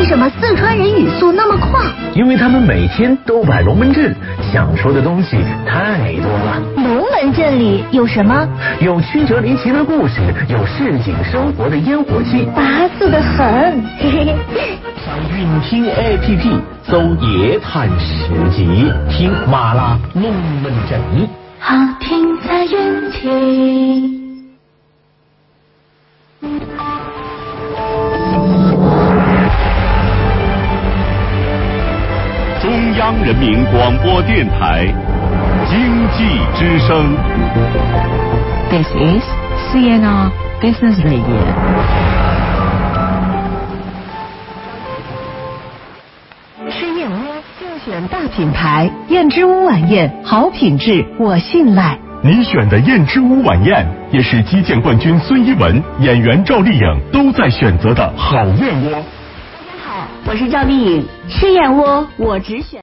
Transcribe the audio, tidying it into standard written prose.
为什么四川人语速那么快？ 因为他们每天都摆龙门阵，想说的东西太多了。 龙门阵里有什么？ 有曲折离奇的故事，有市井生活的烟火气， 巴适的很。 上云听 APP 搜夜谈市集，听麻辣龙门阵， 好听在云听。 中央人民广播电台经济之声。 This is CNR Business Radio。吃燕窝就选大品牌，燕之屋晚宴，好品质，我信赖。 你选的燕之屋晚宴，也是击剑冠军孙一文、演员赵丽颖都在选择的好燕窝。 大家好，我是赵丽颖，吃燕窝我只选。